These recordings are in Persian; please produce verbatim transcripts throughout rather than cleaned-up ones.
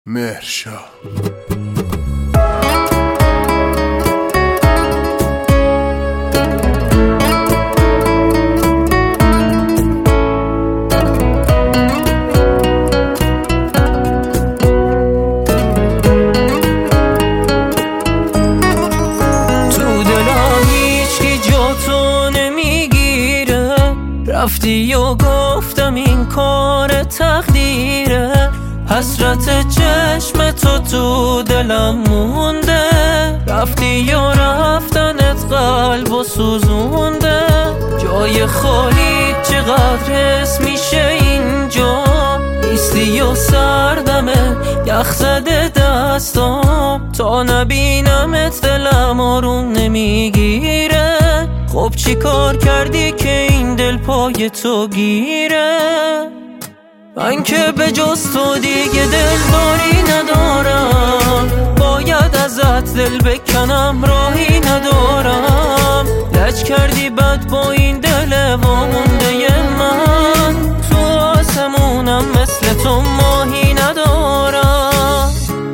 مهرشاه. رفتی و گفتم این کار تقدیره، حسرت چشم تو تو دلم مونده. رفتی و رفتنت قلب و سوزونده. جای خالی چقدر حس میشه اینجا، نیستی و سردمه یخ زده دستام. تا نبینمت دلم آروم نمیگیره. خب چی کار کردی که این دل پای تو گیره؟ من که به جز تو دیگه دلداری ندارم، باید ازت دل بکنم راهی ندارم. لج کردی بد با این دل وامونده من، تو آسمونم مثل تو ماهی ندارم.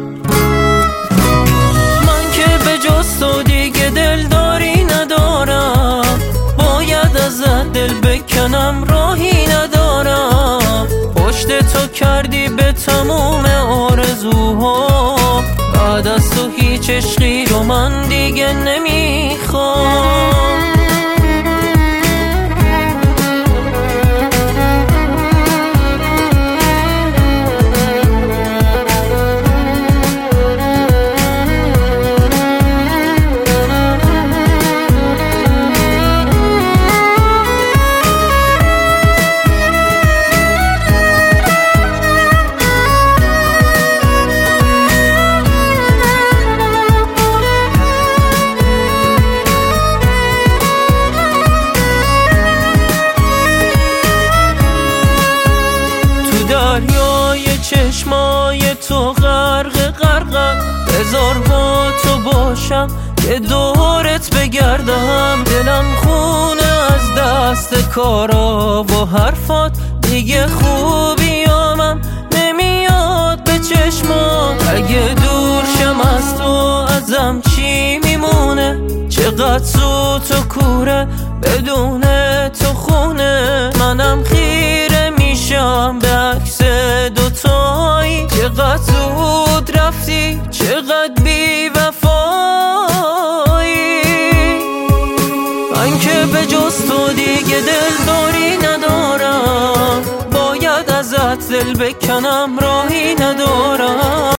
من که به جز تو دیگه دلداری ندارم، باید ازت دل بکنم راهی ندارم. پشت تو کردی به تموم آرزوها، بعد از تو هیچ عشقی رو من دیگه نمیخوام. دریای چشمای تو غرق غرقم، بذار با تو باشم که دورت بگردم. دلم خونه از دست کارا و حرفات، دیگه خوبیامم نمیاد به چشمات. اگه دور شم از تو ازم چی میمونه؟ چقدر سوت و کوره بدون تو خونه. منم خیره میشم به عکس دوتایی، چقدر زود رفتی چقدر بی وفایی. من که به جز تو دیگه دلداری ندارم، باید ازت دل بکنم راهی ندارم.